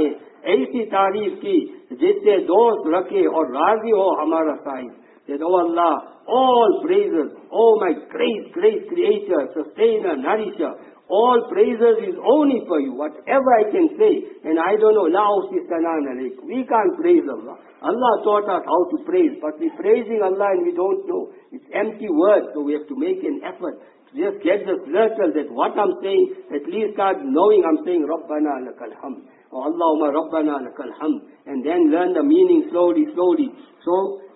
ऐसी तारीफ की जिससे दोस्त रखे और राजी हो हमारा Sahib. That, oh Allah, all praises, oh my great creator, sustainer, nourisher, all praises is only for you, whatever I can say, and I don't know, we can't praise Allah. Allah taught us how to praise, but we're praising Allah and we don't know. It's empty words, so we have to make an effort. Just get the circle that what I'm saying, at least start knowing I'm saying Rabbana lakal hamd, or Allahumma Rabbana lakal hamd, and then learn the meaning slowly. So,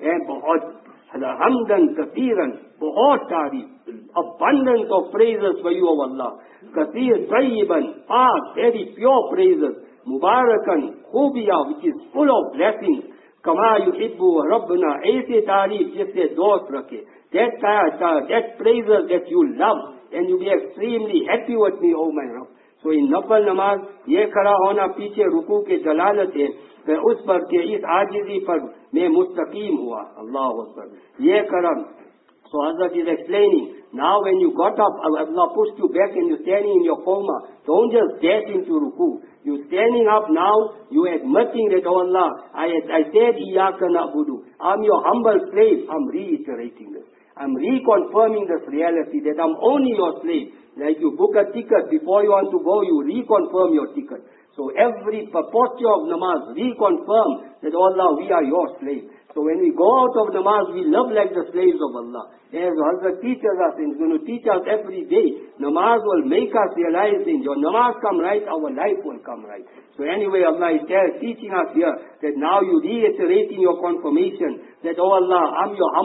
hamdan kathiran, bahut tarif, abundance of praises for you, O Allah. Kathir tayyiban, very pure praises. Mubarakan, khubiya, which is full of blessings. Kama yuhibbu Rabbuna, aise tarif jisse dost rakhe. That praises that you love, and you be extremely happy with me, O my Rabb. So in nafal namaz, ye khara hona piche ruku ke dalalat hai, फिर उस पर के इस आजिज़ी पर मैं मुस्तकीम हुआ. Allahu Akbar. Ye karam. So Hazrat is explaining, now when you got up, Allah pushed you back and you're standing in your coma, don't just dash into ruku. You're standing up now, you're admitting that, oh Allah, I said, Iyaka na'budu. I'm your humble slave. I'm reiterating this. I'm reconfirming this reality that I'm only your slave. Like you book a ticket, before you want to go, you reconfirm your ticket. So every posture of namaz, reconfirm that, oh Allah, we are your slave. So when we go out of namaz, we love like the slaves of Allah. As Hazrat teaches us, and is going to teach us every day, namaz will make us realize that your namaz come right, our life will come right. So anyway, Allah is teaching us here that now you reiterating your confirmation that, oh Allah, I'm your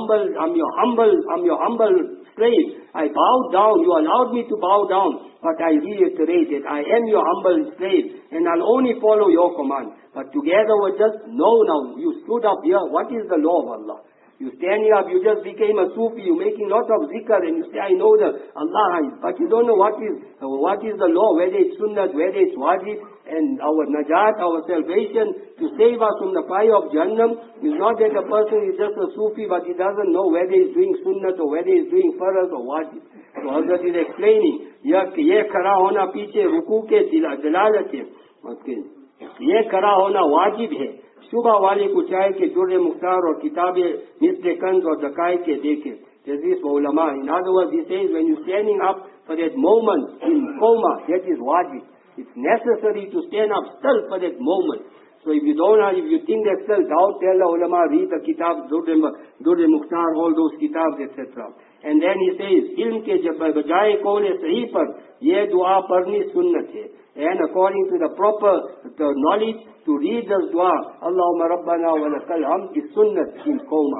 humble slave. I bow down, you allowed me to bow down, but I reiterate that I am your humble slave and I'll only follow your command. But together with just know now, you stood up here, what is the law of Allah? You standing up, you just became a Sufi, you're making lot of zikr and you say, I know the Allah, but you don't know what is the law, whether it's sunnah, whether it's wajib, and our najat, our salvation, to save us from the fire of Jahannam, is not that a person is just a Sufi, but he doesn't know whether he's doing sunnah or whether he's doing farz or wajib. So Hazrat is explaining, ye khara hona piche ruku ke dalalat hai. Okay. ये खड़ा होना वाजिब है. सुबह वाले को चाहे कि दुर्र मुख्तार और किताबें मिस्र कंज और दकाए के देखे. This ulama. In other words, he says when you're standing up for that moment in coma, that is wajib. It's necessary to stand up still for that moment. So if you think that still, doubt, tell the ulama, read the kitab, Durr Mukhtar, all those kitabs, etc. And then he says, ilm ke bajaye kaule sahi par, ye dua parni sunnat hai. And according to the proper knowledge, to read this dua, Allahumma Rabbana wa lakal hamd, is sunnat in coma.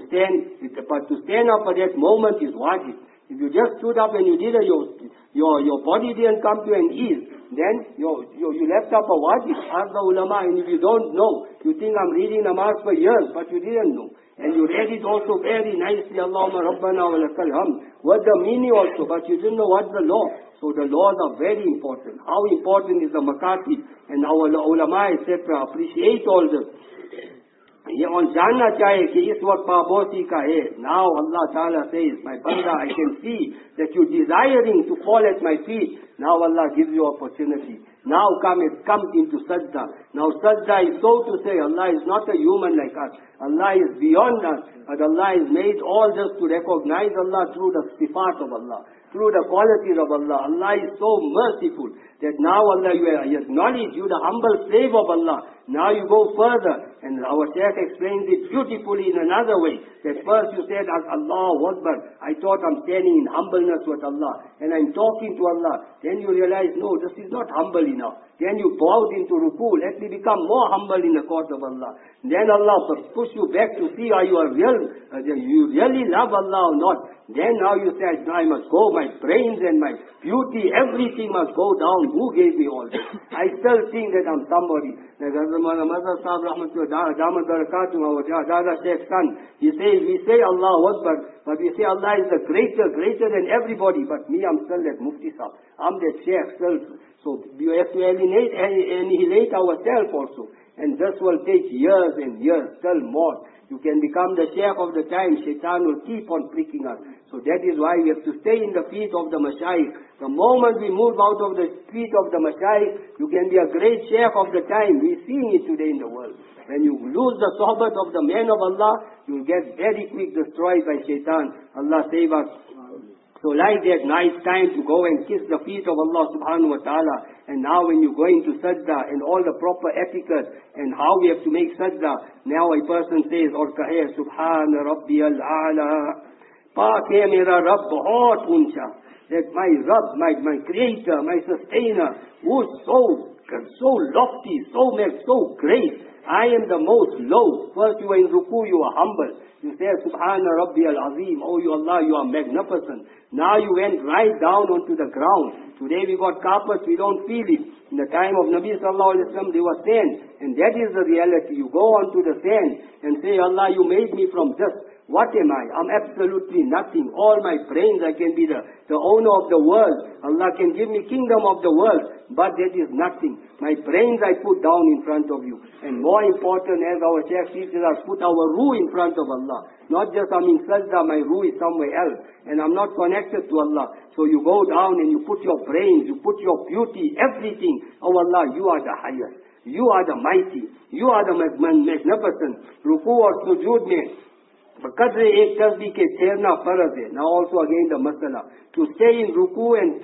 But to stand up at that moment is wajib. If you just stood up and you did it, your body didn't come to an ease, then you left up a wajib. Ask the ulama, and if you don't know, you think I'm reading namaz for years, but you didn't know. And you read it also very nicely, Allahumma Rabbana wa lakal hamd, what the meaning also, but you didn't know what's the law. So the laws are very important. How important is the makatib, and our ulama, etc. appreciate all this. ये और जानना चाहे कि इस वक्त पाबोसी का है. Now Allah Ta'ala says, my banda, I can see that you're desiring to fall at my feet. Now Allah gives you opportunity. Now come into sajda. Now sajda is so to say, Allah is not a human like us. Allah is beyond us. But Allah has made all this to recognize Allah through the sifat of Allah, through the qualities of Allah. Allah is so merciful that now Allah, you acknowledge you the humble slave of Allah. Now you go further, and our Shaykh explains it beautifully in another way. That first you said, Allahu Akbar, I thought I'm standing in humbleness with Allah, and I'm talking to Allah. Then you realize, no, this is not humble enough. Then you bowed into ruku, let me become more humble in the court of Allah. Then Allah push you back to see are you you really love Allah or not. Then now you say, I must go, my brains and my beauty, everything must go down. Who gave me all this? I still think that I'm somebody. Like Mazhar Sahib Rahmatullah, Damat Barakatuh, our Dada Sheikh's son, he says, we say Allah Akbar, but we say Allah is the greater than everybody. But me, I'm still that Mufti Sahib. I'm that Sheikh still. So we have to annihilate ourselves also. And this will take years and years, till more. You can become the sheikh of the time. Shaitan will keep on pricking us. So that is why we have to stay in the feet of the mashayikh. The moment we move out of the feet of the mashayikh, you can be a great sheikh of the time. We're seeing it today in the world. When you lose the sohbat of the man of Allah, you will get very quick destroyed by shaitan. Allah save us. So like that, now it's time to go and kiss the feet of Allah subhanahu wa ta'ala. And now when you're going to sajda and all the proper etiquette and how we have to make sajda, now a person says, or kahe, Subhana Rabbi al-A'la. Paak hai mera Rabb bahut uncha. That my Rabb, my creator, my sustainer, who is so lofty, so great. I am the most low. First you are in ruku, you are humble. You say, Subhana Rabbi al-Azim. Oh, you Allah, you are magnificent. Now you went right down onto the ground. Today we got carpets, we don't feel it. In the time of Nabi sallallahu alaihi wasallam, there was sand. And that is the reality. You go onto the sand and say, Allah, you made me from dust. What am I? I'm absolutely nothing. All my brains, I can be the owner of the world. Allah can give me kingdom of the world. But that is nothing. My brains I put down in front of you. And more important, as our Shaykh teaches us, put our ruh in front of Allah. Not just I'm in sajda, my ruh is somewhere else. And I'm not connected to Allah. So you go down and you put your brains, you put your beauty, everything. Oh Allah, you are the highest. You are the mighty. You are the magnificent. Ruku or sujood mein. Qadr ek tasbih ke therna farz hai. Now also again the masala. To stay in ruku and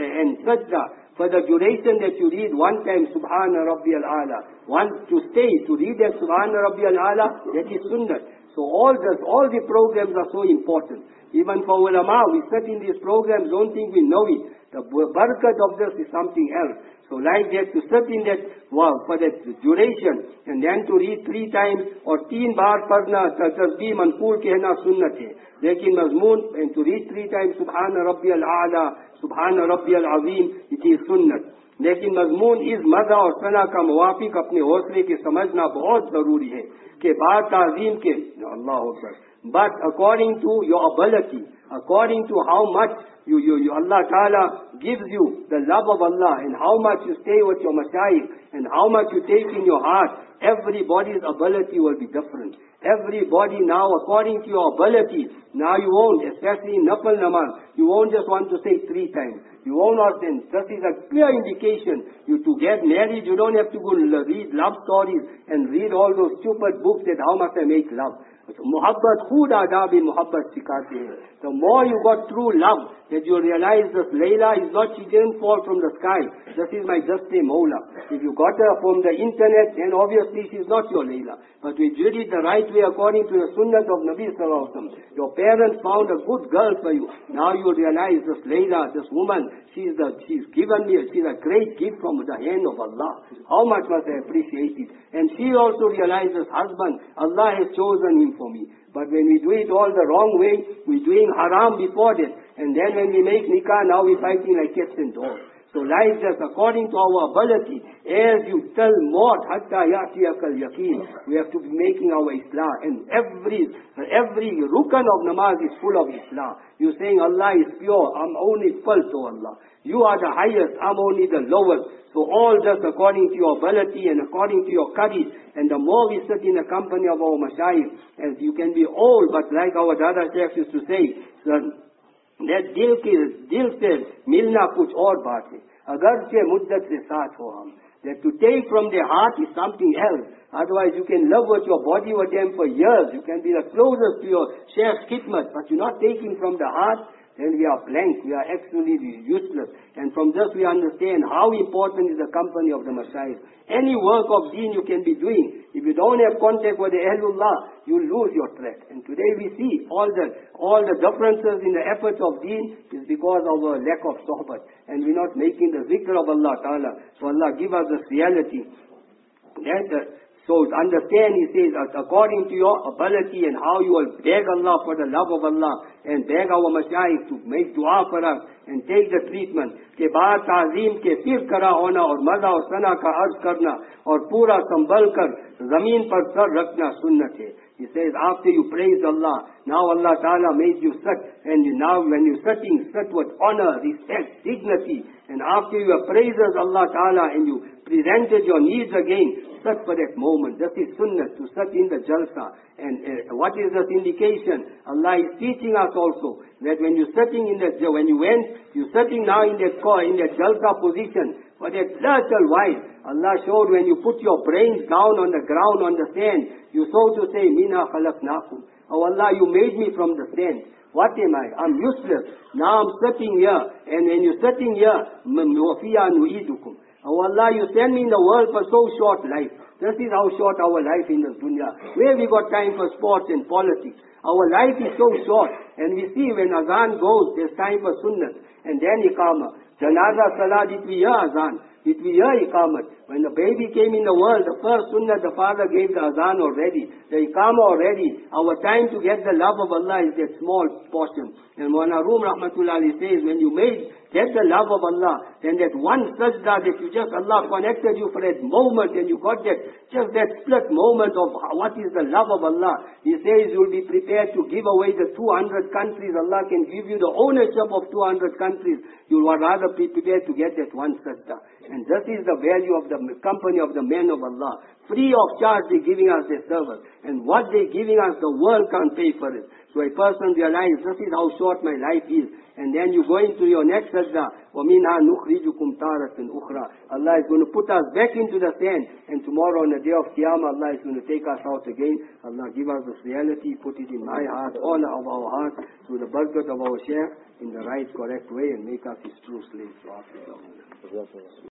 sajda for the duration that you read one time Subhana Rabbi al-A'la. To read that Subhana Rabbi al-A'la, that is sunnah. So all the programs are so important. Even for ulama, we sit in these programs, don't think we know it. The barakat of this is something else. So like that, to sit in that, for that duration, and then to read 3 times, or 3 baar padna, tasbih manqul kehna sunnat hai. Lekin mazmoon, and to read 3 times, Subhana Rabbi al-A'la, Subhana Rabbi al-Azim, it is sunnat. लेकिन मजमून इस मजा और सना का मुवाफिक अपने हौसले के समझना बहुत जरूरी है कि बात ताज़ीम के अल्लाह Akbar but according to your ability, according to how much you Allah Ta'ala gives you the love of Allah and how much you stay with your mashayikh and how much you take in your heart, everybody's ability will be different. Everybody now, according to your ability, now you won't, especially in Nafal Namaz, you won't just want to say 3 times. You won't ask them. This is a clear indication. You to get married, you don't have to go read love stories and read all those stupid books that how much I make love. Muhabbat khud adab muhabbat sikhate hai. The more you got true love, that you realize this Layla is not, she didn't fall from the sky. This is my Daste Mawla. If you got her from the internet, then obviously she's not your Layla. But we did it the right way according to the sunnah of Nabi sallallahu alaihi wasallam. Your parents found a good girl for you. Now you realize this Layla, this woman, she's given me, she's a great gift from the hand of Allah. How much must I appreciate it? And she also realizes, husband, Allah has chosen him for me. But when we do it all the wrong way, we're doing haram before that. And then when we make nikah, now we're fighting like cats and dogs. So like this, according to our ability, as you tell more, hatta ya'tiyakal yaqeen, we have to be making our Islah. And every rukan of namaz is full of Islah. You're saying Allah is pure, I'm only full to Allah. You are the highest, I'm only the lowest. So all this according to your ability and according to your courage. And the more we sit in the company of our mashayikh, as you can be old, but like our Dada Shaykh used to say, that dil se milna kuch aur baat hai. Agar che muddat se saath ho hum. That to take from the heart is something else. Otherwise you can live with your body with them for years. You can be the closest to your Shaykh's khidmat, but you're not taking from the heart. Then we are blank, we are absolutely useless. And from this we understand how important is the company of the Mashayikh. Any work of deen you can be doing, if you don't have contact with the Ahlullah, you lose your track. And today we see all the differences in the efforts of deen is because of our lack of sohbat. And we're not making the zikr of Allah Ta'ala. So Allah give us this reality. So understand, he says, according to your ability and how you will beg Allah for the love of Allah and beg our mashayikh to make dua for us and take the treatment. के बाद ताज़ीम के फिर करा होना और मज़ा और सना का अर्ज करना और पूरा संभल कर ज़मीन पर सर रखना सुन्नत है. He says, after you praised Allah, now Allah Ta'ala made you sit, and now when you're sitting, sit with honor, respect, dignity, and after your praises Allah Ta'ala and you presented your needs again, sit for that moment. This is sunnah, to sit in the jalsa. And what is this indication? Allah is teaching us also that when you're sitting in that, you're sitting now in that jalsa position, for that little while, Allah showed when you put your brains down on the ground, on the sand, you so to say, Mina khalaqnakum. Oh Allah, you made me from the sand. What am I? I'm useless. Now I'm sitting here, and when you're sitting here, وَفِيهَا نُعِيدُكُمْ. Oh Allah, you send me in the world for so short life. This is how short our life in this dunya. Where we got time for sports and politics? Our life is so short. And we see when azan goes, there's time for sunnah. And then iqamah. Janaza salah, did we hear azan? Did we hear iqamat? When the baby came in the world, the first sunnah, the father gave the azan already. The iqamah already. Our time to get the love of Allah is that small portion. And Mawlana Rum Rahmatullah says, when you get the love of Allah, then that one sajda that you just, Allah connected you for that moment, and you got just that split moment of what is the love of Allah. He says you'll be prepared to give away the 200 countries. Allah can give you the ownership of 200 countries. You would rather be prepared to get that one sajda. And this is the value of the company of the men of Allah. Free of charge they're giving us their service. And what they're giving us, the world can't pay for it. So a person realizes, this is how short my life is. And then you go into your next sajda, وَمِنْهَا نُخْرِجُكُمْ تَارَةً أُخْرَى. Allah is going to put us back into the sand. And tomorrow on the day of Qiyamah, Allah is going to take us out again. Allah give us this reality, put it in my heart, all of our hearts, through the barakat of our Shaykh, in the right, correct way, and make us his true slaves.